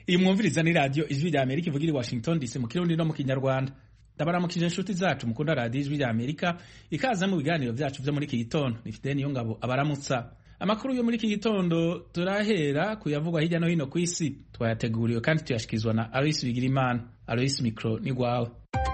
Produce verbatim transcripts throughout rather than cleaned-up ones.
Iyi mwumviriza ni radio Ijwi rya Amerika ivugira i Washington D C mu Kirundi no mu Kinyarwanda. Ndabaramukije inshuti zacu mukunda radio Ijwi rya Amerika, ikaza mu biganiro vyacu vyo muri iki gitondo. Nifite niyo ngabo abaramutsa. Amakuru yo muri iki gitondo turahera kuyavugwa hirya no hino ku isi. Twayateguriwe kandi tuyashikizwa na Alois Bigirimana. Alois, micro ni gwawe.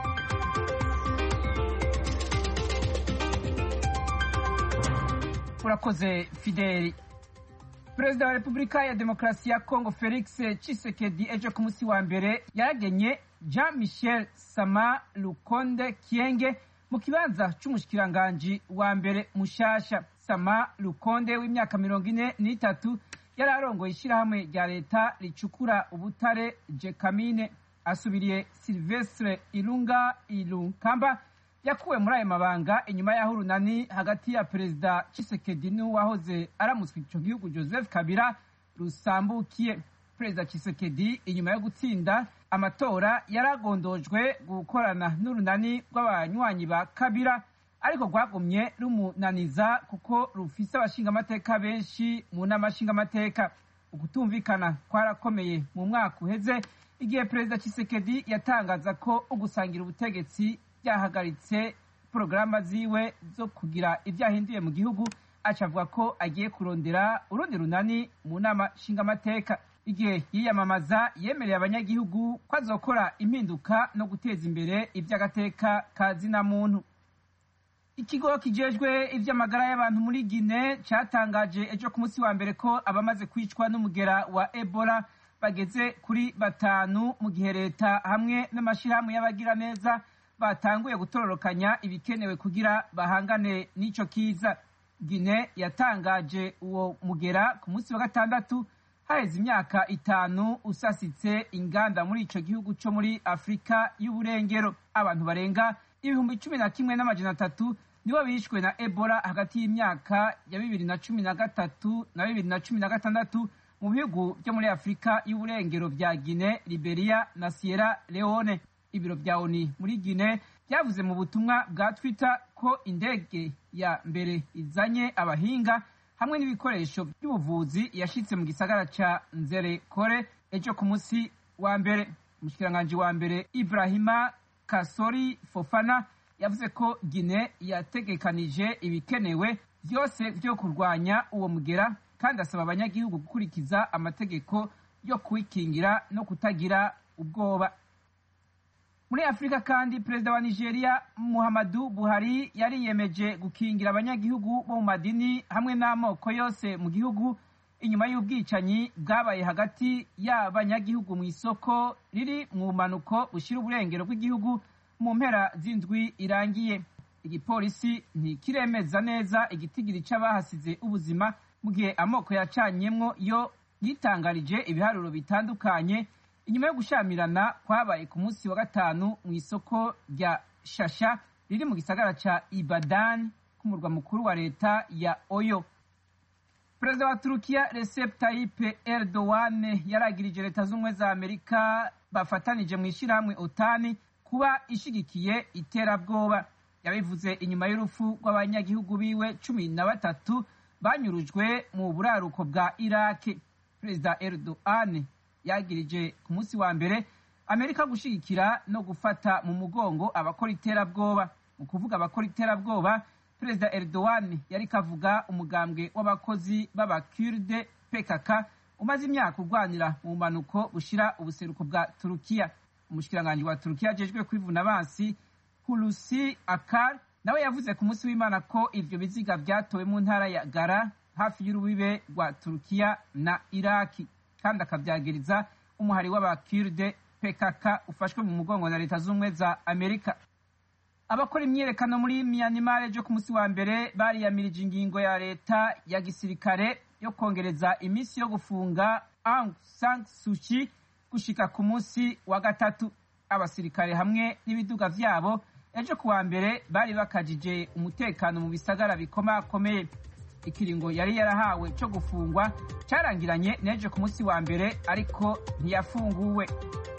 Urakoze Fideli. Perezida wa Repubulika ya Demokarasi ya Kongo Felix Tshisekedi ejo ku munsi wa mbere yaragenye Jean Michel Sama Lukonde Kienge mu kibanza c'umushikiranganji wa mbere mushasha. Sama Lukonde w'imyaka mirongo ine n'itatu yari arongoye ishirahamwe rya leta ricukura ubutare Jekamine, asubiriye Silvestre Ilunga Ilunkamba yakuwe muri ayo mabanga inyuma y'aho urunani hagati ya Perezida Tshisekedi n'uwahoze aramutswe ico gihugu Joseph Kabila rusambukiye. Perezida Tshisekedi inyuma yo gutsinda amatora yaragondojwe gukorana n'urunani rw'abanywanyi ba Kabila, ariko rwagumye rumunaniza kuko rufise abashingamateka benshi mu nama nshingamateka. Ukutumvikana kwarakomeye mu mwaka uheze igihe Perezida Tshisekedi yatangaza ko ugusangira ubutegetsi yahagaritse porogaramu ziwe zo kugira ibyahinduye mu gihugu, acavuga ko agiye kurondera urundi runani mu nama nshingamateka. Igihe yiyamamaza yemereye abanyagihugu ko azokora impinduka no guteza imbere iby'agateka ka zina muntu. Ikigo kijejwe ivy'amagara y'abantu muri Guinea catangaje ejo ku munsi wa mbere ko abamaze kwicwa n'umugera wa Ebola bageze kuri batanu, mu gihe leta hamwe n'amashirahamwe y'abagira neza batanguye gutororokanya ibikenewe kugira bahangane n'ico kiza. Guinea yatangaje uwo mugera ku munsi wa gatandatu haheze imyaka itanu usasitse inganda muri ico gihugu co muri Afrika y'uburengero. Abantu barenga ibihumbi cumi na kimwe n'amajana atatu nibo bishwe na Ebola hagati y'imyaka ya bibiri na cumi na gatatu na bibiri na cumi na gatandatu mu bihugu vyo muri Afrika y'uburengero vya Guinea, Liberia na Sierra Leone. Ibiro vya O N U muri Guinea byavuze mu butumwa bwa Twitter ko indege ya mbere izanye abahinga hamwe n'ibikoresho by'ubuvuzi yashitse mu gisagara ca Nzerekore ejo ku munsi wa mbere. Umushikiranganji wa mbere Ibrahima Kasori Fofana yavuze ko Guinea yategekanije ibikenewe vyose vyo kurwanya uwo mugera, kandi asaba abanyagihugu gukurikiza amategeko yo kwikingira no kutagira ubwoba. Muri Afrika kandi Perezida wa Nigeria Muhammadu Buhari yariyemeje gukingira abanyagihugu bo mu madini hamwe n'amoko yose mu gihugu inyuma y'ubwicanyi bwabaye hagati y'abanyagihugu mu isoko riri mu manuko bushira uburengero bw'igihugu mu mpera z'indwi irangiye. Igipolisi ntikiremeza neza igitigiri c'abahasize ubuzima, mu gihe amoko yacanyemwo yo yitangarije ibiharuro bitandukanye inyuma yo gushamirana kwabaye ku munsi wa gatanu mu isoko rya Shasha riri mu gisagara ca Ibadan ku murwa mukuru wa leta ya Oyo. Perezida wa Turukiya Recep Tayyip Erdogan yaragirije leta z'ubumwe za Amerika bafatanije mu ishirahamwe OTAN kuba ishigikiye iterabwoba. Yabivuze inyuma y'urupfu rw'abanyagihugu biwe cumi na batatu banyurujwe mu buraruko bwa Iraq. Perezida Erdogan yagirije ku munsi wa mbere Amerika gushigikira no gufata mu mugongo abakora iterabwoba. Mu kuvuga abakora iterabwoba, Perezida Erdogan yari kavuga umugambwe w'abakozi b'abakurde P K K umaze imyaka urwanira mu manuko bushira ubuseruko bwa Turukiya. Umushikiranganji wa Turukiya ajejwe kwivuna abansi Hulusi Akar nawe yavuze ku munsi w'Imana ko ivyo biziga vyatowe mu ntara ya Gara hafi y'urubibe rwa Turukiya na Iraki, kandi akavyagiriza umuhari w'abakurde P K K ufashwe mu mugongo na leta z'ubumwe za Amerika. Abakora imyiyerekano muri Myanmar ejo ku munsi wa mbere bariyamirije ingingo ya leta ya gisirikare yo kongereza imisi yo gufunga Aung San Suu Kyi gushika ku munsi wa gatatu. Abasirikare hamwe n'ibiduga vyabo ejo ku wa mbere bari bakajije umutekano mu bisagara bikomakomeye. Ikiringo yari yarahawe cyo gufungwa carangiranye n'ejo ku munsi wa mbere, ariko ntiyafunguwe.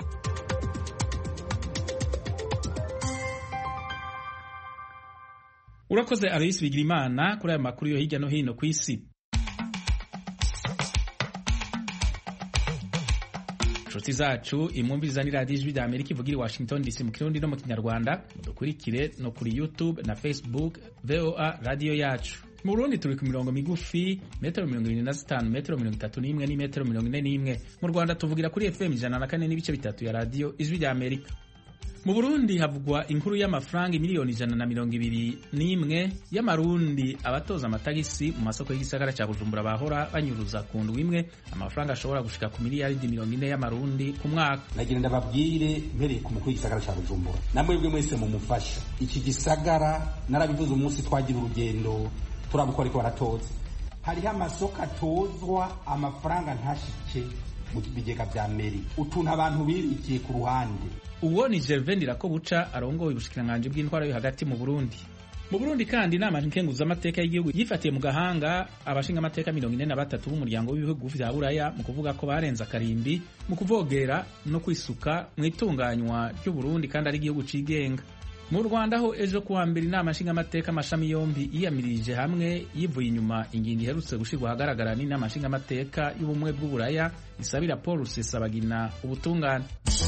Urakoze Alois Bigirimana kuri aya makuru yo hirya no hino ku isi. inshuti zacu imwumviriza ni radiyo ijwi rya amerika ivugira i washington dc mu kirundi no mu kinyarwanda, mudukurikire no kuri youtube na facebook voa radiyo yacu. Mu Burundi turi ku mirongo migufi metero mirongo irindwi na zitanu, metero mirongo itatu n'imwe ni metero mirongo ine n'imwe. Mu Rwanda tuvugira kuri F M ijana na kane n'ibice bitatu ya radiyo ijwi rya amerika. Mu Burundi havugwa inkuru y'amafaranga miliyoni ijana na mirongo ibiri n'imwe y'amarundi abatoza amatagisi mu masoko y'igisagara cya Bujumbura bahora banyuruza ku ndwi imwe, amafaranga ashobora gushika ku miliyaridi mirongo ine y'amarundi ku mwaka. Nagira ndababwire mpereye ku mukuru w'igisagara cya Bujumbura, namwebwe mwese mumufasha iki gisagara. Narabivuze umunsi twagira urugendo turabukora ariko baratoza, hariho amasoko atozwa amafaranga ntashike mu bigega vya meri, utuntu abantu birikiye ku ruhande. Uwo ni Gervais Ndirakobuca arongoye ubushikiranganji bw'intwaro yo hagati mu Burundi. Mu Burundi kandi inama nkenguzamateka y'igihugu yifatiye mu gahanga abashinga amateka mirongo ine na batatu b'umuryango w'ibihugu vya Buraya mu kuvuga ko barenze akarimbi mu kuvogera no kwisuka mu itunganywa ry'u Burundi kandi ari igihugu cigenga. Mu Rwanda ho ejo kuwa mbere inama nshinga amateka amashami yombi yiyamirije hamwe yivuye inyuma ingingo iherutse gushirwa ahagaragara n'inama nshinga amateka y'ubumwe bw'Uburaya isabira Paul Rusesabagina ubutungane.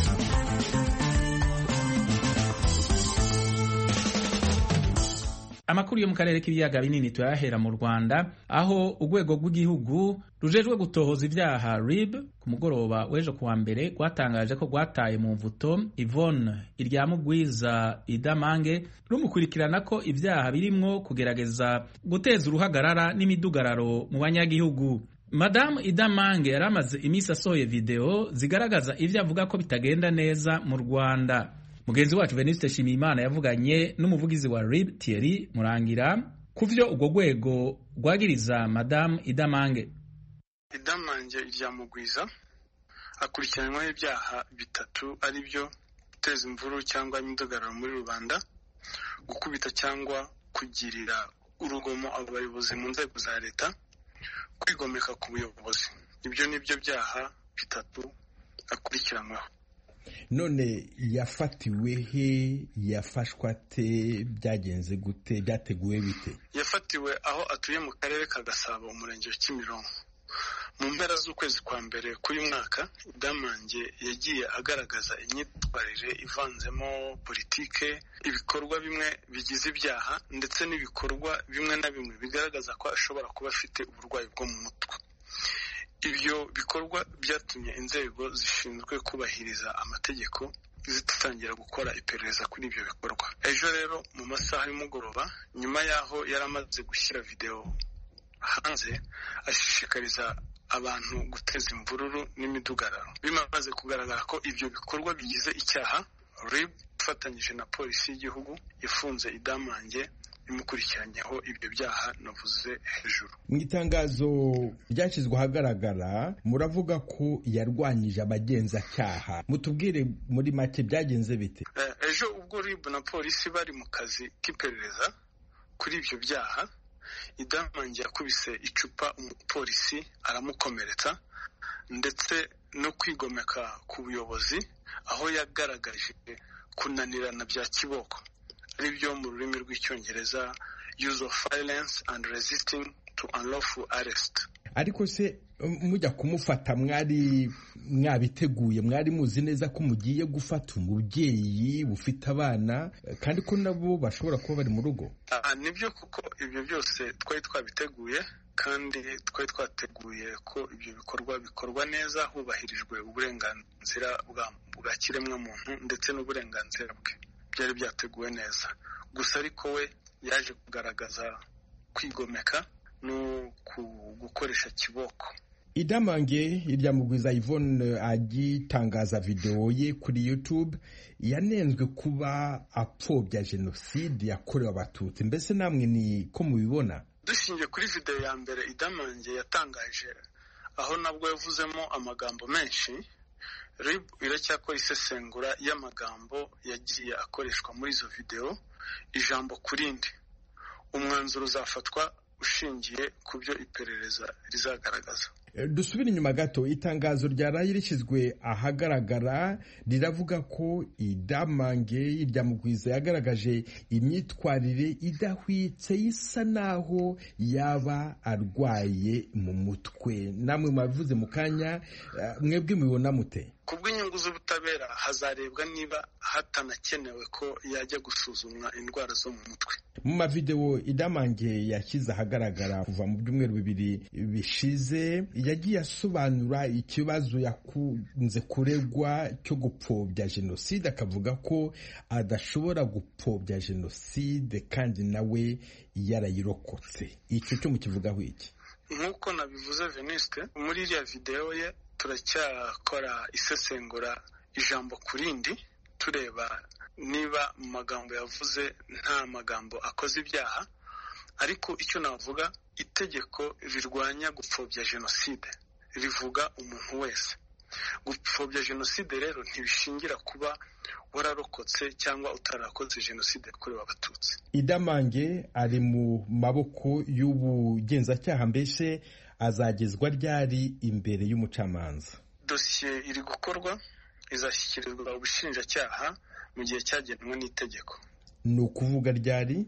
Amakuru yo mu karere k'ibiyaga binini tuyahera mu Rwanda, aho urwego rw'igihugu rujejwe gutohoza ibyaha R I B ku mugoroba w'ejo kuwa mbere rwatangaje ko rwataye mu mvuto Yvonne Iryamugwiza Idamange rumukurikirana ko ibyaha birimwo kugerageza guteza uruhagarara n'imidugararo mu banyagihugu. Madame Idamange yaramaze iminsi asohoye video zigaragaza ivyo avuga ko bitagenda neza mu Rwanda. Mugenzi wacu Venuste Shimimana yavuganye n'umuvugizi wa R I B Thierry Murangira kuvyo urwo rwego rwagiriza Madame Idamange. Idamange Iryamugwiza akurikiranwaho ibyaha bitatu ari byo guteza imvuru cyangwa imidugararo muri rubanda, gukubita cyangwa kugirira urugomo abayobozi mu nzego za leta, kwigomeka ku buyobozi. Ibyo nibyo byaha bitatu akurikiranwaho. None yafatiwe he, yafashwa te, byagenze gute, byateguwe bite? Yafatiwe aho atuye mu karere ka Gasabo umurenge wa Kimironko. Mu mpera z'ukwezi kwa mbere kuri mwaka, Idamange yagiye agaragaza imyitwarire ivanzemo politike, ibikorwa bimwe bigize ibyaha ndetse n'ibikorwa bimwe na bimwe bigaragaza ko ashobora kuba afite uburwayi bwo mu mutwe. Ibyo bikorwa byatumye inzego zishinzwe kubahiriza amategeko zitangira gukora iperereza kuri ibyo bikorwa. Ejo rero mu masaha y'umugoroba, nyuma yaho yaramaze gushyira video hanze ashishikariza abantu guteza imvururu n'imidugararo, bimaze kugaragara ko ibyo bikorwa bigize icyaha, R I B ifatanyije na polisi y'igihugu ifunze Idamange imukurikiranyeho ibyo byaha navuze hejuru. Mu itangazo ryashyizwe ahagaragara muravuga ko yarwanyije abagenzacyaha, mutubwire muri make byagenze bite? Ejo ubwo R I B na polisi bari mu kazi k'iperereza kuri ibyo byaha, Idamange yakubise icupa umupolisi aramukomeretsa ndetse no kwigomeka ku buyobozi, aho yagaragaje kunanirana bya kiboko ari byo mu rurimi rw'icyongereza use of violence and resisting to unlawful arrest. Ariko se mujya kumufata mwari mwabiteguye, mwari muzi neza ko mugiye gufata umubyeyi ufite abana kandi ko nabo bashobora kuba bari mu rugo? Ah, nibyo kuko ibyo byose twari twabiteguye kandi twari twateguye ko ibyo bikorwa bikorwa neza hubahirijwe uburenganzira bwa kiremwa muntu ndetse n'uburenganzira bwe. Byari byateguwe neza, gusa ariko we yaje kugaragaza kwigomeka no gukoresha kiboko. Idamange Iryamugwiza Yvonne agitangaza video ye kuri YouTube yanenzwe kuba apfobya jenoside yakorewe abatutsi. Mbese namwe ni ko mubibona? Dushingiye kuri video ya mbere Idamange yatangaje, aho nabwo yavuzemo amagambo menshi, R I B iracyakora isesengura y'amagambo yagiye akoreshwa muri izo video ijambo kurindi. Umwanzuro uzafatwa ushingiye ku byo iperereza rizagaragaza. Dusubira inyuma gato, itangazo ryaraye rishyizwe ahagaragara riravuga ko Idamange Iryamugwiza yagaragaje imyitwarire idahwitse isa naho yaba arwaye mu mutwe. Namwe mwabivuze mu kanya, mwebwe mubibona mute? kubw'inyungu z'ubutabera hazarebwa niba hatanakenewe ko yajya gusuzumwa indwara zo mu mutwe. Mu mavideo Idamange yashyize ahagaragara kuva mu byumweru bibiri bishize yagiye asobanura ikibazo yakunze kuregwa cyo gupfobya jenoside, akavuga ko adashobora gupfobya jenoside kandi nawe yarayirokotse. Icyo cyo mukivugaho iki? Nk'uko nabivuze Venuste, muri iriya video ye turacyakora isesengura ijambo ku rindi, tureba niba mu magambo yavuze nta magambo akoze ibyaha, ariko icyo navuga, itegeko rirwanya gupfobya jenoside rivuga umuntu wese. Gupfobya jenoside rero ntibishingira kuba wararokotse cyangwa utarakoze jenoside yakorewe abatutsi. Idamange ari mu maboko y'ubugenzacyaha, mbese azagezwa ryari imbere y'umucamanza? Dosiye iri gukorwa, izashyikirizwa ubushinjacyaha mu gihe cyagenwe n'itegeko. Ni ukuvuga ryari?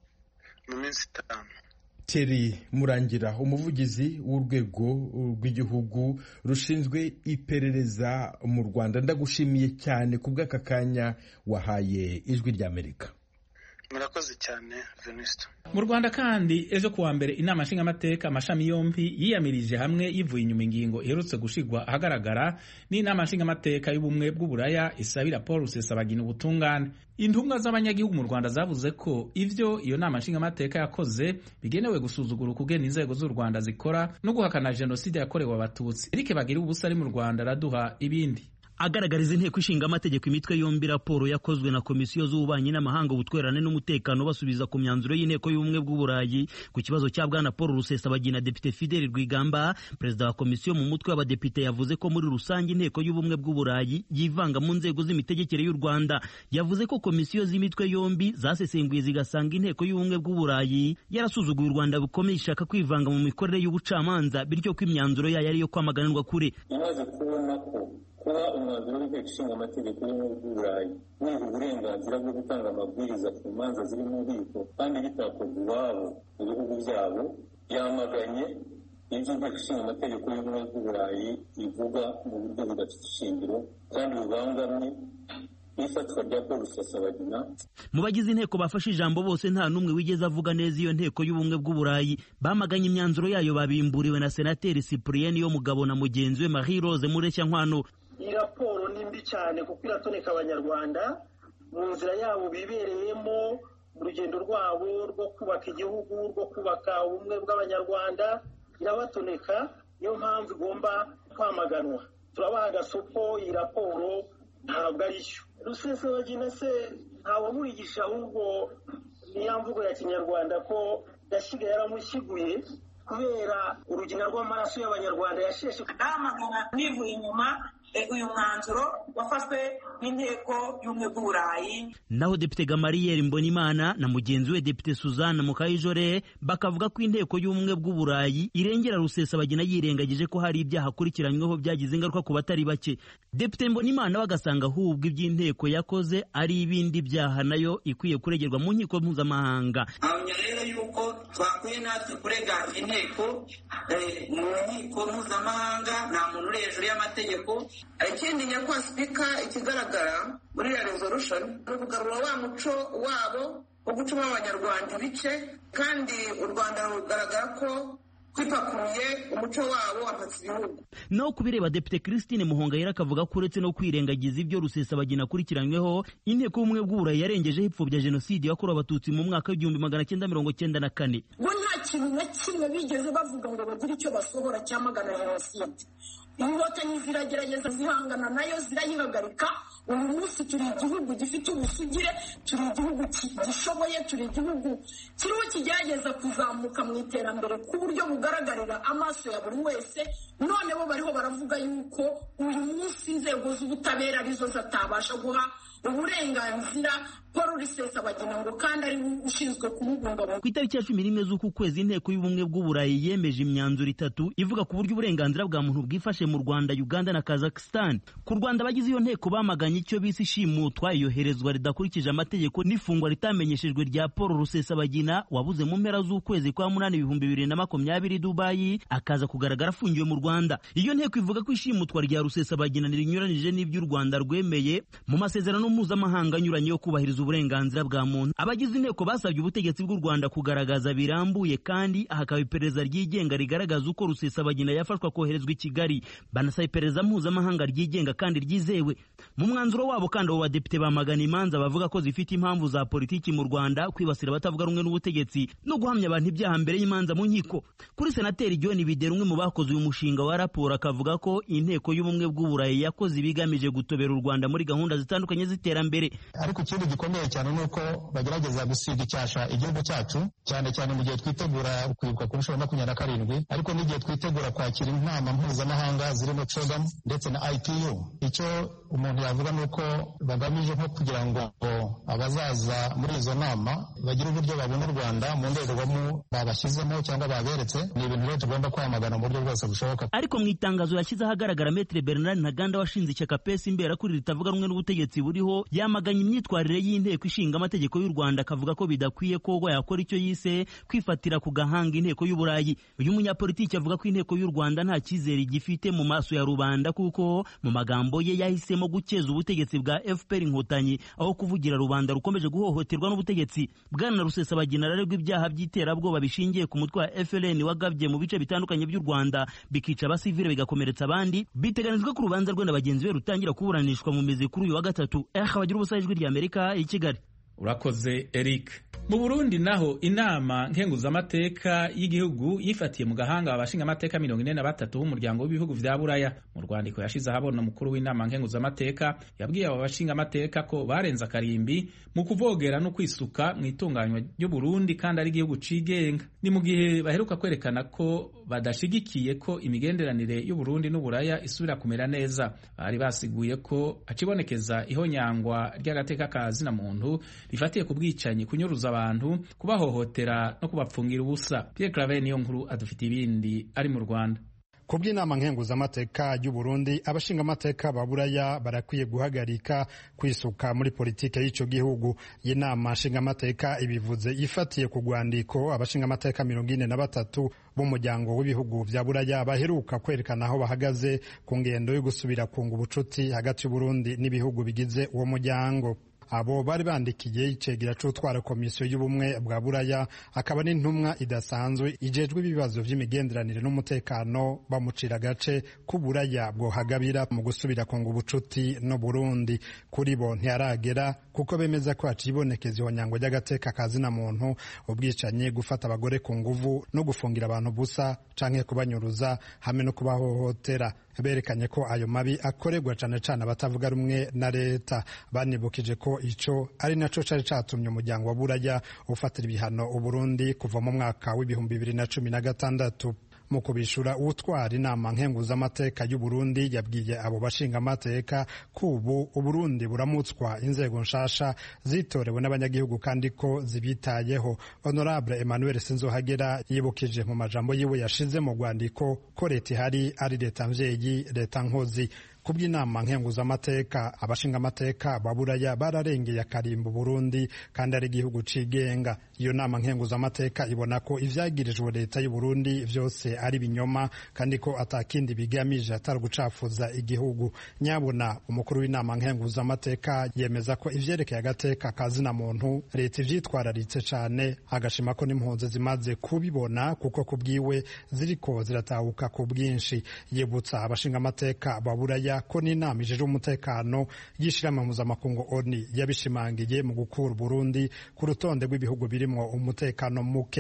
Mu minsi itanu. Thierry Murangira, umuvugizi w'urwego rw'igihugu rushinzwe iperereza mu Rwanda, ndagushimiye cyane kubw'aka kanya wahaye Ijwi ry'Amerika. Murakoze cyane Venuste. Mu Rwanda kandi ejo kuwa mbere inama nshingamateka amashami yombi yiyamirije hamwe yivuye inyuma ingingo iherutse gushigwa ahagaragara n'inama nshingamateka y'ubumwe bw'uburaya isabira Paul Rusesabagina ubutungane. Intumwa z'abanyagihugu mu Rwanda zavuze ko ivyo iyo nama nshingamateka yakoze bigenewe gusuzugura ukugena inzego z'u Rwanda zikora no guhakana jenoside yakorewe abatutsi. Eric Bagira ubusa ari mu Rwanda raduha ibindi. Agaragariza inteko ishinga amategeko imitwe yombi raporo yakozwe na komisiyo z'ububanyi n'amahanga, ubutwererane n'umutekano basubiza ku myanzuro y'inteko y'ubumwe bw'uburayi ku kibazo cya bwana Paul Rusesabagina. Depite Fidel Rwigamba, perezida wa komisiyo mu mutwe w'abadepite, yavuze ko muri rusange inteko y'ubumwe bw'uburayi yivanga mu nzego z'imitegekere y'u Rwanda. Yavuze ko komisiyo z'imitwe yombi zasesenguye zigasanga inteko y'ubumwe bw'uburayi yarasuzuguye u Rwanda bukomeye, ishaka kwivanga mu mikorere y'ubucamanza, bityo ko imyanzuro yayo ariyo kwamaganirwa kure. Imaze kubona ko kuba umwanzuro w'inteko ishinga amategeko y'ubumwe bw'uburayi wiha uburenganzira bwo gutanga amabwiriza ku manza ziri mu nkiko kandi bitakorwa iwabo mu bihugu byabo, yamaganye ibyo inteko ishinga amategeko y'ubumwe bw'uburayi ivuga mu buryo budafite ishingiro kandi bubangamye ifatwa rya Paul Rusesabagina. Mu bagize inteko bafashe ijambo bose nta n'umwe wigeze avuga neza iyo nteko y'ubumwe bw'uburayi. Bamaganye imyanzuro yayo babimburiwe na senateri Cyprien Niyomugabo na mugenzi we Marie Rose Mureshyankwano. Iyi raporo ni mbi cyane kuko iratoneka abanyarwanda mu nzira yabo bibereyemo, mu rugendo rwabo rwo kubaka igihugu, rwo kubaka ubumwe bw'abanyarwanda, irabatoneka. Niyo mpamvu igomba kwamaganwa. Turabaha agasopo, iyi raporo ntabwo ari cyo. Rusesabagina se ntawamurigisha, ahubwo niya mvugo ya kinyarwanda ko yasigaye yaramushyiguye kubera urugina rw'amaraso y'abanyarwanda yasheshe. Ndamagana nivuye inyuma uyu mwanzuro wafashwe n'inteko y'ubumwe bw'uburayi. Naho Depite Gamariyeri Mbonimana na mugenzi we Depite Suzanne Mukayijore bakavuga ko inteko y'ubumwe bw'uburayi irengera Rusesabagina, yirengagije ko hari ibyaha akurikiranyweho byagize ingaruka ku batari bake. Depite Mbonimana bagasanga ahubwo iby'inteko yakoze ari ibindi byaha nayo ikwiye kuregerwa mu nkiko mpuzamahanga. Abanya rero yuko twakwiye natwe kurega inteko mu nkiko mpuzamahanga, nta muntu uri hejuru y'amategeko. Ikindi nyakubahwa Spika, ikigaragara muri ya resolution ni ukugarura wa muco wabo wo gucuma abanyarwanda ibice, kandi u Rwanda rugaragara ko kwipakuruye umuco wabo amatsi ibihugu. No kubireba Depite Christine Muhongayera akavuga ko uretse no kwirengagiza ibyo Rusesabagina akurikiranyweho, inteko y'ubumwe bw'uburayi yarengejeho ipfobya jenoside yakorewe abatutsi mu mwaka w'igihumbi magana cyenda mirongo cyenda na kane. Bo nta kintu na kimwe bigeze bavuga ngo bagire icyo basohora cyamagana jenoside. Inkotanyi ziragerageza zihangana nayo, zirayihagarika. Uyu munsi turi igihugu gifite ubusugire, turi igihugu gishoboye, turi igihugu kiriho kigerageza kuzamuka mu iterambere ku buryo bugaragarira amaso ya buri wese. None bo bariho baravuga yuko uyu munsi inzego z'ubutabera arizo zatabasha guha uburenganzira paul rusesabagina ngo kandi ari ushinzwe kumubungabunga. Ku itariki ya cumi n'imwe z'uku kwezi inteko y'ubumwe bw'uburayi yemeje imyanzuro itatu ivuga ku buryo uburenganzira bwa muntu bwifashe mu Rwanda, Uganda na Kazakhstan. Ku Rwanda abagize iyo nteko bamaganye icyo bise ishimutwa, iyoherezwa ridakurikije amategeko n'ifungwa ritamenyeshejwe rya Paul Rusesabagina wabuze mu mpera z'ukwezi kwa munani ibihumbi bibiri na makumyabiri Dubai, akaza kugaragara afungiwe mu Rwanda. Iyo nteko ivuga ko ishimutwa rya Rusesabagina rinyuranije n'ibyo u Rwanda rwemeye mu masezerano mpuzamahanga anyuranye yo kubahiriza uburenganzira bwa muntu. Abagize inteko basabye ubutegetsi bw'u Rwanda kugaragaza birambuye kandi hakaba iperereza ryigenga rigaragaza uko Rusesabagina yafashwa koherezwa i Kigali, banasaba iperereza mpuzamahanga ryigenga kandi ryizewe. Mu mwanzuro wabo kandi abo badepite bamagana imanza bavuga ko zifite impamvu za politiki mu Rwanda, kwibasira abatavuga rumwe n'ubutegetsi no guhamya abantu ibyaha mbere y'imanza mu nkiko. Kuri Senateri John Bidera, umwe mu bakoze uyu mushinga wa raporo, akavuga ko inteko y'ubumwe bw'uburayi yakoze ibigamije gutobera u Rwanda muri gahunda zitandukanye z'iterambere. Ariko ikindi gikomeye cyane ni uko bagerageza gusiga icyasha igihugu cyacu, cyane cyane mu gihe twitegura kwibuka ku nshuro makumyabiri na karindwi, ariko n'igihe twitegura kwakira inama mpuzamahanga zirimo CHOGM ndetse na I P U. Icyo umuntu yavuga ni uko bagamije nko kugira ngo abazaza muri izo nama bagire uburyo babona u Rwanda mu ndorerwamo babashyizemo cyangwa baberetse. Ni ibintu rero tugomba kwamagana mu buryo bwose bushoboka. Ariko mu itangazo yashyize ahagaragara Maître Bernard Ntaganda washinze ishyaka P E S imbera kuri ritavuga rumwe n'ubutegetsi buriho, yamaganye imyitwarire y'inteko ishinga amategeko y'u Rwanda, akavuga ko bidakwiye ko yakora icyo yise kwifatira ku gahanga inteko y'uburayi. Uyu munyapolitiki avuga ko inteko y'u Rwanda nta cyizere gifite mu maso ya rubanda, kuko mu magambo ye yahisemo gukeza ubutegetsi bwa F P R Inkotanyi aho kuvugira rubanda rukomeje guhohoterwa n'ubutegetsi. Bwana Rusesabagina ararerwa ibyaha by'iterabwoba bishingiye ku mutwe wa F L N wagabye mu bice bitandukanye by'u Rwanda bikica abasivile bigakomeretsa abandi. Biteganijwe ko urubanza rwe na bagenzi be rutangira kuburanishwa mu mizi kuri uyu wa gatatu. Eh, bagira ubusa ijwi rya Amerika i Kigali. Urakoze Eric. Mu Burundi naho inama nkenguzamateka y'igihugu yifatiye mu gahanga abashinga amateka mirongo ine na batatu b'umuryango w'ibihugu vya Buraya. Mu rwandiko yashize ahabona umukuru w'inama nkenguzamateka yabwiye abo bashinga amateka ko barenza karimbi mu kuvogera no kwisuka mu itunganywa ry'u Burundi kandi ari igihugu cigenga. Ni mu gihe baheruka kwerekana ko badashigikiye ko imigenderanire y'u Burundi n'Uburaya isubira kumera neza. Bari basiguye ko acibonekeza ihonyangwa ry'agateka kazi na muntu rifatiye ku bwicanyi, kunyuruza abantu, kubahohotera no kubapfungira ubusa. Pierre Claver niyo nkuru adufite ibindi ari mu Rwanda. Kubw'inama nkenguzamateka y'u Burundi, abashinga amateka ba Buraya barakwiye guhagarika kwisuka muri politike y'ico gihugu. Y'inama nshinga amateka ibivuze ifatiye ku rwandiko abashinga amateka mirongo ine na batatu b'umuryango w'ibihugu vya Buraya baheruka kwerekana aho bahagaze ku ngendo yo gusubira kunga ubucuti hagati y'u Burundi n'ibihugu bigize uwo muryango. Abo bari bandikiye icegera c'utwara komisiyo y'ubumwe bwa Buraya akaba n'intumwa idasanzwe ijejwe ibibazo vy'imigenderanire n'umutekano, bamucira gace ku Buraya bwo hagabira mu gusubira kunga ubucuti no Burundi. Kuri bo ntiyaragera kuko bemeza ko hacibonekeza ihonyango ry'agateka kazi na muntu, ubwicanyi, gufata abagore ku nguvu no gufungira abantu busa canke kubanyuruza hamwe no kubahohotera. Berekanye ko ayo mabi akorerwa cane cane abatavuga rumwe na leta. Banibukije ko ico ari naco cari catumye umuryango wa Buraya ufatira ibihano u Burundi kuva mu mwaka w'ibihumbi bibiri na cumi na gatandatu. Mu kubishura utwara inama nkenguzamateka y'u Burundi yabwiye abo bashinga amateka kubu u Burundi buramutswa inzego nshasha zitorewe n'abanyagihugu kandi ko zibitayeho. Honorable Emmanuel Sinzohagera yibukije mu majambo yiwe yashize mu rwandiko ko leta ihari ari leta mvyeyi, leta nkozi. Kubw'inama nkenguzamateka abashinga amateka ba Buraya bararengeye akarimbo Burundi kandi ari igihugu cigenga. Iyo nama nkenguzamateka ibona ko ivyagirijwe leta y'u Burundi vyose ari binyoma kandi ko atakindi bigamije atari gucafuza igihugu. Nyabona umukuru w'inama nkenguzamateka yemeza ko ivyerekeye agateka kazi na muntu leta ivyitwararitse cane, agashima ko n'impunzi zimaze kubibona kuko kubwiwe ziriko ziratahuka ku bwinshi. Yibutsa abashinga amateka ba Buraya ko n'inama ijejwe umutekano y'ishirahamwe mpuzamakungu O N U yabishimangiye mu gukura Burundi ku rutonde rw'ibihugu birimwo umutekano muke.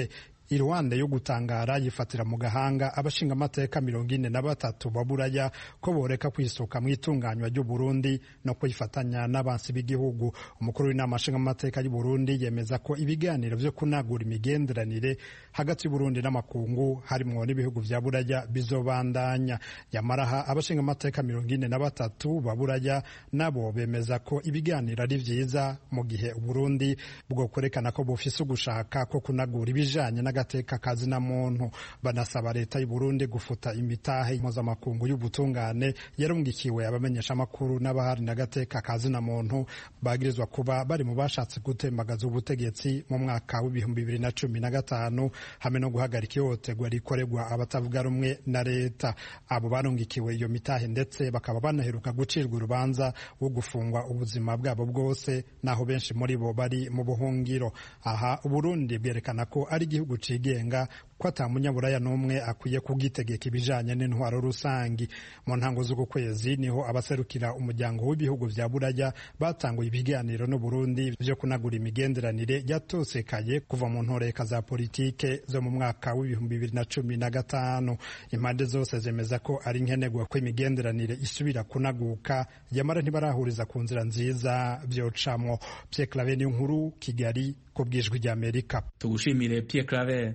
iruhande yo gutangara yifatira mu gahanga abashinga amateka mirongo ine na batatu baburaya ko boreka kwisuka mu itunganywa ry'u Burundi no kwifatanya n'abansi b'igihugu. Umukuru w'inama nshinga amateka y'u Burundi yemeza ko ibiganiro vyo kunagura imigenderanire hagati y'u Burundi n'amakungu harimwo n'ibihugu vya buraya bizobandanya. Yamaraha abashinga amateka mirongo ine na batatu baburaya nabo bemeza ko ibiganiro ari vyiza mu gihe u Burundi bwo kwerekana ko bufise ugushaka ko kunagura ibijanye n'agateka kazi na muntu. Banasaba leta y'u Burundi gufuta imitahe mpuzamakungu y'ubutungane yarungikiwe abamenyesha amakuru n'abahari n'agateka kazi na muntu bagirizwa kuba bari mu bashatse gutembagaza ubutegetsi mu mwaka w'ibihumbi bibiri na cumi na gatanu hamwe no guhagarika ihohoterwa rikorerwa abatavuga rumwe na leta. Abo barungikiwe iyo mitahe ndetse bakaba banaheruka gucirwa urubanza wo gufungwa ubuzima bwabo bwose, naho benshi muri bo bari mu buhungiro. Aha Uburundi bwerekana ko ari igihugu cigenga, ko ata munyaburaya n'umwe akwiye kugitegeka ibijanye n'intwaro rusangi. Mu ntango z'uku kwezi niho abaserukira umuryango w'ibihugu vya buraya batanguye ibiganiro n'u Burundi vyo kunagura imigenderanire yatosekaye kuva mu ntoreka za politike zo mu mwaka w'ibihumbi bibiri na cumi na gatanu. Impande zose zemeza ko ari nkenerwa ko imigenderanire isubira kunaguka, yamara ntibarahuriza ku nzira nziza vyocamwo. Pierre Claver ni nkuru, Kigali, ku bw'ijwi ry'Amerika. Tugushimire Pierre Claver.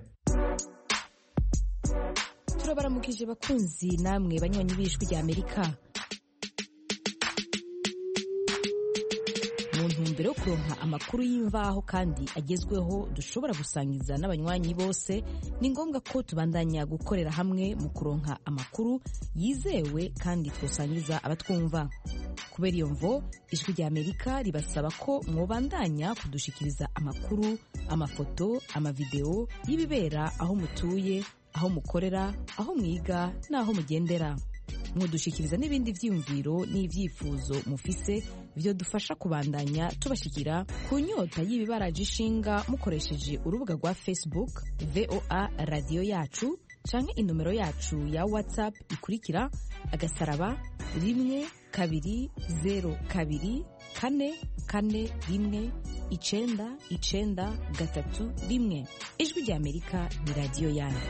Turabaramukije bakunzi namwe banywanyi b'ijwi ry'Amerika. Mu ntumbero yo kuronka amakuru y'imvaho kandi agezweho dushobora gusangiza n'abanywanyi bose, ni ngombwa ko tubandanya gukorera hamwe mu kuronka amakuru yizewe kandi twosangiza abatwumva. Kubera iyo mvo, ijwi ry'Amerika ribasaba ko mwobandanya kudushikiriza amakuru, amafoto, amavideo y'ibibera aho mutuye, aho mukorera, aho mwiga n'aho mugendera. Mudushikiriza n'ibindi vyiyumviro n'ivyifuzo mufise vyo dufasha kubandanya tubashikira ku nyota y'ibibaraje ishinga mukoresheje urubuga rwa Facebook V O A Radio Yacu canke inomero yacu ya WhatsApp ikurikira agasaraba rimwe kabiri zero kabiri kane kane rimwe icenda icenda gatatu rimwe. Ijwi ry'Amerika ni radio yanyu.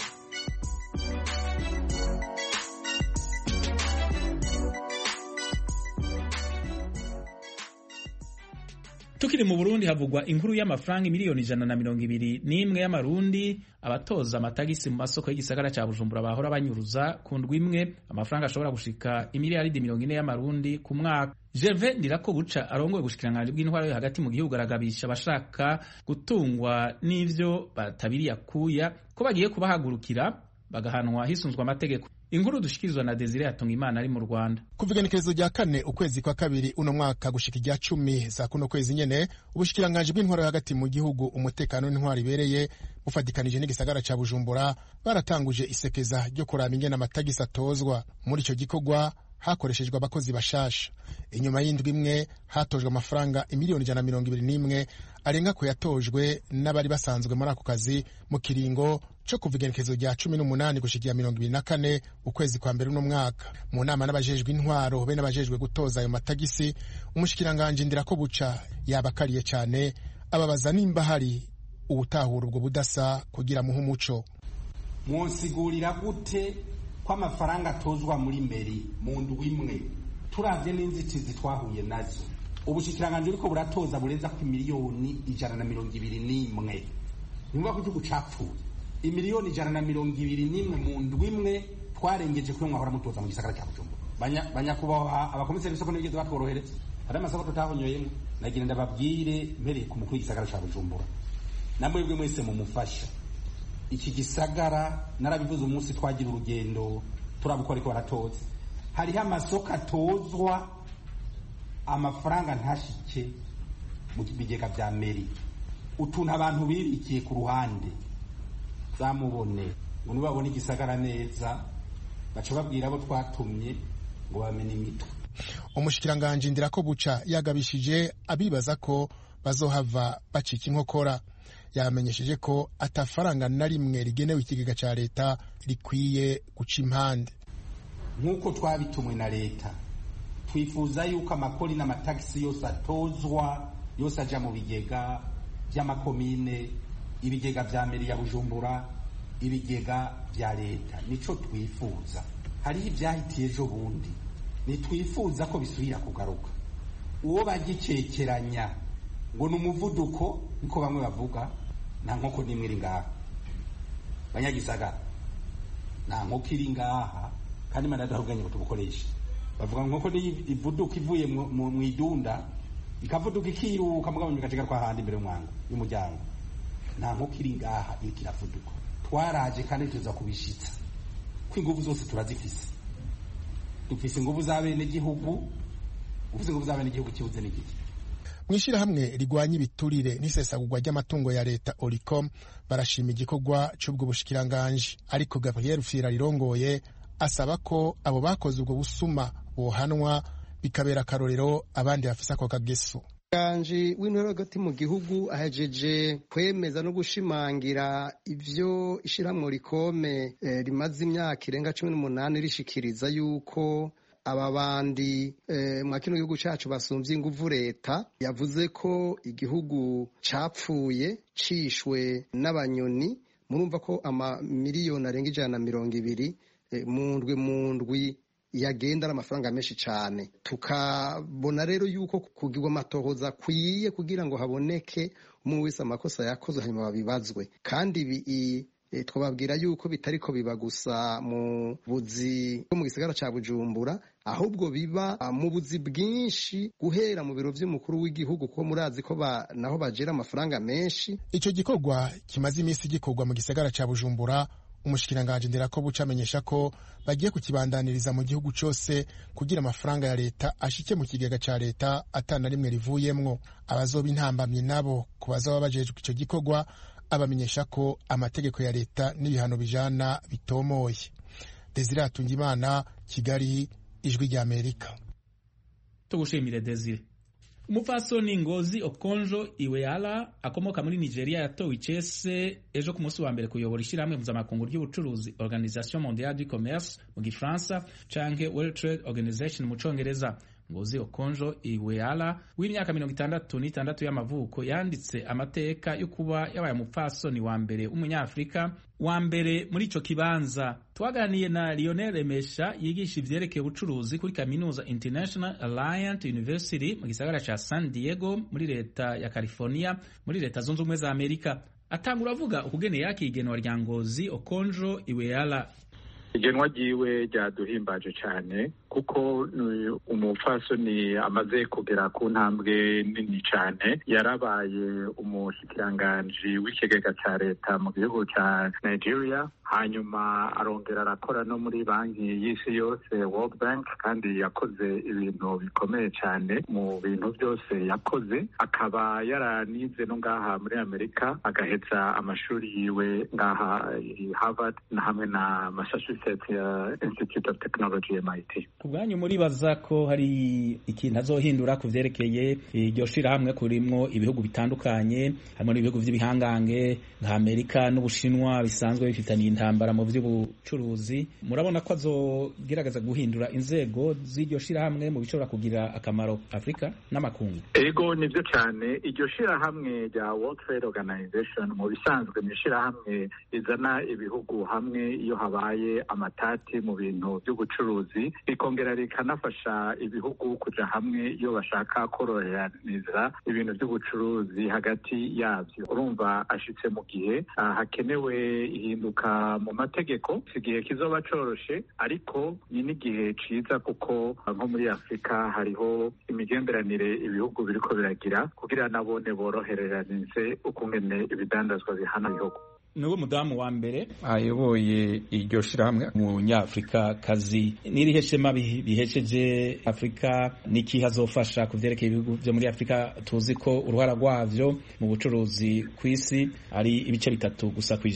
Tukiri mu Burundi havugwa inkuru y'amafaranga miliyoni ijana na mirongo ibiri n'imwe y'amarundi abatoza amatagisi mu masoko y'igisagara ca Bujumbura bahora banyuruza ku ndwi imwe, amafaranga ashobora gushika imiliyaridi mirongo ine y'amarundi ku mwaka. Gervais Ndirakobuca arongoye ubushikiranganji bw'intwaro yo hagati mu gihugu aragabisha abashaka gutungwa n'ivyo batabiriye akuya ko bagiye kubahagurukira bagahanwa hisunzwe amategeko. Inkuru dushikirizwa na Desire Hatungimana ari mu Rwanda. Kuva igenekerezo rya kane ukwezi kwa kabiri uno mwaka gushika irya cumi za kuno kwezi nyene, ubushikiranganji bw'intwaro hagati mu gihugu, umutekano n'intwaro ibereye bufadikanije n'igisagara ca Bujumbura baratanguje isekeza ryo kuraba ingene amatagisi atozwa. Muri ico gikorwa hakoreshejwe abakozi bashasha. Inyuma y'indwi imwe hatojwe amafaranga imiliyoni ijana na mirongo ibiri n'imwe arenga ko yatojwe n'abari basanzwe muri ako kazi mu kiringo co kuva igenekerezo rya cumi n'umunani gushikiya mirongo ibiri na kane ukwezi kwa mbere uno mwaka. Mu nama n'abajejwe intwaro be n'abajejwe gutoza ayo matagisi, umushikiranganje Ndirakobuca yabakariye cyane ababaza nimba hari ubutahura ubwo budasa kugira muhe umuco. Mwonsigurira gute ko amafaranga atozwa muri mberi mu ndwi imwe turavye n'inzitizi twahuye nazo? Ubushikiranganje uriko buratoza burenza ku miliyoni ijana na mirongo ibiri n'imwe. Nimba ko igihugu capfuye imiliyoni ijana na mirongo ibiri n'imwe mu ndwi imwe twarengeje kuri mwahora mutoza mu gisagara cya Bujumbura. Banya banyakubaha abakomiseri b'isoko n'ibigeze batworohereza. Hari amasoko tutahonyoyemo. Nagira ndababwire mpereye ku mukuru w'igisagara cya Bujumbura. Namwebwe mwese mu mufasha. Iki gisagara narabivuze umunsi twagira urugendo turabukora ko baratoza. Hariho amasoko atozwa amafaranga ntashike mu bigega vya meri. Utuntu abantu bibikiye ku ruhande zamubone ngo nibabone igisagara neza baca babwira abo twatumye ngo bamenye imitwe. Umushikiranganje Ndirakobuca yagabishije abibaza ko bazohava bacika inkokora. Yamenyesheje ko atafaranga na rimwe rigenewe ikigega ca leta rikwiye guca impande. Nkuko twabitumwe na leta, twifuza yuko amakori n'amatagisi yose atozwa yose aja mu bigega by'amakomine, ibigega vya meri ya Bujumbura, ibigega vya leta, nico twifuza. Hariho ivyahitiye ejo bundi, nitwifuza ko bisubira kugaruka. Uwo bagicekeranya ngo n'umuvuduko, niko bamwe bavuga, nta nkoko nimwe iri ngaha. Banyagisagara nta nkoko iri ngaha, kandi manadahuganye ngo tubukoreshe. Bavuga nkoko ni ivuduka ivuye mu idunda, ikavuduka ikiruka mugabo nyikategera kwa handi imbere y'umwango y'umuryango. Nta nkoko iri ngaha iri kiravuduka. Twaraje kandi tuza kubishitsa. Kwinguvu zose turazifise. Dufise inguvu z'abene gihugu, ufise inguvu z'abene gihugu kibuze n'igiki. Mwishira hamwe rigwanya ibiturire n'isesagurwa ry'amatungo ya leta Oricom barashima igikorwa c'ubwo bushikiranganje, ariko Gabriel Fira rirongoye asaba ko abo bakoze ubwo busuma bohanwa bikabera akarorero abandi bafise ako kageso. Kanji w'intore hagati mu gihugu ahejeje kwemeza no gushimangira ivyo ishiramwe Oricome eh, rimaze imyaka irenga cumi n'umunani rishikiriza yuko aba bandi eh, mwa kino gihugu cacu basumvye inguvu leta. Yavuze ko igihugu capfuye cishwe n'abanyoni. Murumva ko ama miliyoni arenga ijana na mirongo ibiri eh, mundwi mundwi yagenda n'amafaranga menshi cyane. Tukabona rero yuko kugirwa amatohoza kwiye kugira ngo haboneke umwe wese amakosa yakoze hanyuma babibazwe, kandi ibi e, twababwira yuko bitariko biba gusa mu buzi bwo mu gisagara ca Bujumbura, ahubwo biba mu buzi bwinshi guhera mu biro vy'umukuru w'igihugu, kuko murazi ko ba, naho bajera amafaranga menshi. Ico gikorwa kimaze imisi gikorwa mu gisagara ca Bujumbura. Umushikiranganje Nderakobu camenyesha ko bagiye kukibandaniriza mu gihugu cose kugira amafaranga ya leta ashike mu kigega ca leta atana rimwe rivuyemwo. Abazoba intambamye nabo kubaza babajejwe ico gikorwa abamenyesha ko amategeko ya leta n'ibihano bijana bitomoye. Desire Atungimana, Kigali, Ijwi rya Amerika. Tugushimire Desire. Umupfasoni Ngozi Okonjo-Iweala akomoka muri Nigeria yatowe icese ejo ku munsi wa mbere kuyobora ishyirahamwe mpuzamakungu ry'ubucuruzi Organisation Mondiale du Commerce mu Gifaransa canke World Trade Organization mu Congereza. Ngozi Okonjo-Iweala w'imyaka mirongo itandatu n'itandatu y'amavuko yanditse amateka yo kuba yabaye umupfasoni wa mbere w'umunyafrika wa mbere muri ico kibanza. Twaganiye na Lionel Remesha yigisha ivyerekeye ubucuruzi kuri Kaminuza International Alliance University mu gisagara ca San Diego muri leta ya California muri leta zunze ubumwe za Amerika. Atangura avuga ukugene yaki igenwa rya Ngozi Okonjo-Iweala. Igenwa ryiwe ryaduhimbaje cyane kuko umupfasoni amaze kugera ku ntambwe nini cyane. Yarabaye umushikiranganji w'ikigega cya leta mu gihugu cya Nigeria, hanyuma arongera arakora no muri banki y'isi yose World Bank, kandi yakoze ibintu bikomeye cyane mu bintu byose yakoze. Akaba yaranize no ngaha muri Amerika, agaheza amashuri yiwe ngaha Harvard na hamwe na Massachusetts Institute of Technology M I T. Kubwanyu muribaza ko hari ikintu azohindura ku vyerekeye iryo shirahamwe kurimwo ibihugu bitandukanye, harimo ibihugu vy'ibihangange nka Amerika n'Ubushinwa bisanzwe bifitaniye intambara mu vy'ubucuruzi. Murabona ko azogerageza guhindura inzego z'iryo shirahamwe mu bishobora kugira akamaro Afrika n'amakungu? Ego nivyo cyane. Iryo shirahamwe rya World Trade Organization mu bisanzwe ni shirahamwe izana ibihugu hamwe iyo habaye amatati mu bintu by'ubucuruzi, ikongera rikanafasha ibihugu kuja hamwe iyo bashaka koroheraniza ibintu by'ubucuruzi hagati yabyo. Urumva ashitse mu gihe hakenewe ihinduka mu mategeko. Igihe kizoba coroshe, ariko ni n'igihe ciza kuko nko muri Afrika hariho imigenderanire ibihugu biriko biragira kugira nabone borohereranize ukungene ibidandazwa bihana ibihugu. Niwe mudamu wa mbere ayoboye iryo shirahamwe mu Nyafrika kazi. Nirihe shema bihesheje Afrika, niki hazofasha kuvyerekeye ibihugu byo muri Afrika? Tuzi ko uruhara rwavyo mu bucuruzi kw'isi ari ibice bitatu gusa kwijana.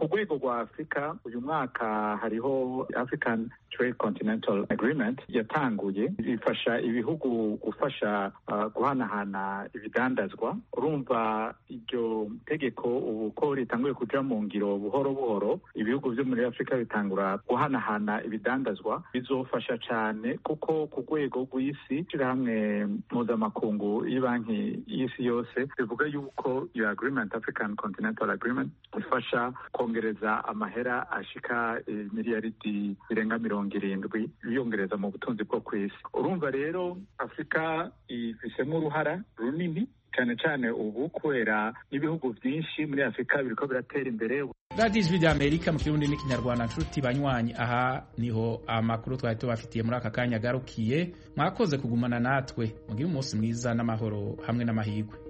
ku rwego rwa afurika uyu mwaka hariho African Trade Continental Agreement yatanguye ifasha ibihugu gufasha uh, guhanahana ibidandazwa. Urumva iryo tegeko ubu ko ritanguye kuja mu ngiro buhoro buhoro, ibihugu vyo muri Afrika bitangura guhanahana ibidandazwa, bizofasha cane kuko ku rwego rw'isi hamwe mpuzamakungu y'ibanki y'isi yose bivuga yuko iyo agreement African Continental Agreement ifasha kongereza amahera ashika miliyaridi zirenga mirongo irindwi biyongereza mu butunzi bwo kw'isi. Urumva rero Afrika ifisemo uruhara runini cyane cyane ubu kubera ibihugu byinshi muri Afrika biriko biratera imbere. Radio Ijwi ry'Amerika mu Kirundi n'Ikinyarwanda, nshuti banywanyi, aha niho amakuru twari tubafitiye muri aka kanya garukiye. Mwakoze kugumana natwe, mugire umunsi mwiza n'amahoro hamwe n'amahirwe.